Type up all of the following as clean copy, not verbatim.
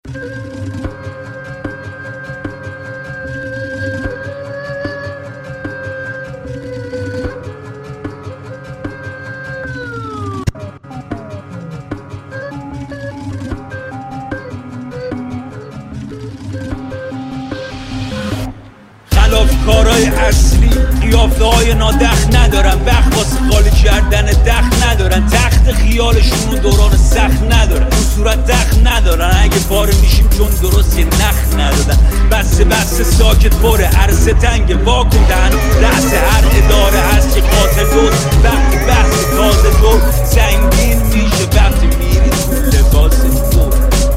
کارهای اصلی قیافه های نادخ ندارن، وقت واسه خالی کردن دخ ندارن، تخت خیالشون دوران سخت ندارن، اون صورت دخ ندارن، اگه پاره میشیم چون درست یه نخ ندادن. بسته ساکت باره عرصه تنگه واکن دهن رأس هر اداره هست که قاتل دوست. وقتی بحث تازه دور سنگین میشه وقتی میری تو لباس دور.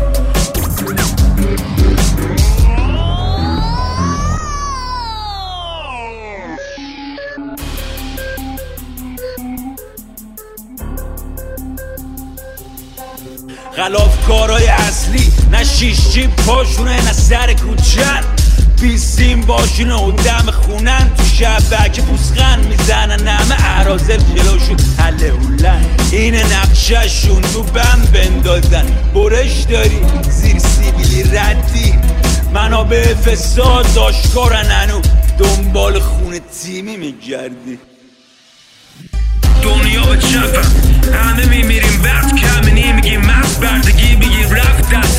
غلاف کارهای اصلی نه شیش جیب پاشونه نه سر کوچن، بیستیم باشونه و دم خونن تو شبکه پوسخن میزنن همه اعرازل جلوشون حله هولن. اینه نقشهشون تو بم بندازن، برش داری زیر سیبیلی ردی، منابع فساد آشکارن هنو دنبال خون تیمی میگردی. دنیا به چپم همه میمیریم وقت کمی نمیگیم مست بردگی بگیر رفت دست